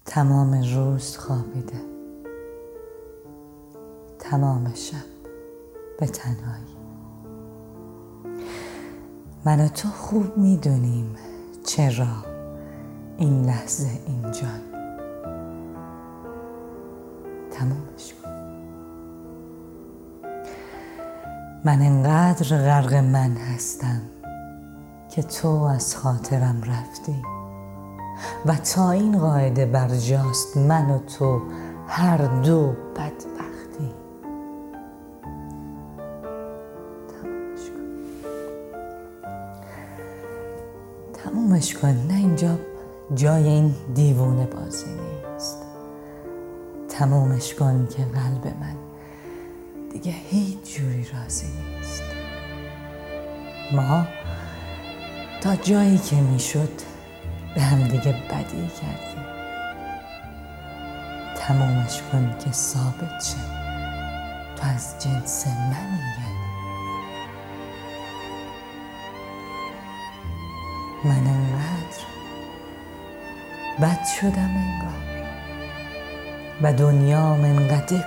تمام روز خوابیده، تمام شب به تنهایی. من و تو خوب میدونیم چرا این لحظه اینجا. تمامش کن. من انقدر غرق من هستم که تو از خاطرم رفتی و تا این قاعده برجاست من و تو هر دو بدبختی. تمامش کن. تمامش کن. نه، اینجا جای این دیوونه بازی نیست. تمامش کن که قلب من دیگه هیچ جوری راضی نیست. ما تا جایی که میشد به هم دیگه بدی کردیم. تمامش کن که ثابت شه تو از جنس منی. من انقدر بد شدم انگار و دنیام انقدر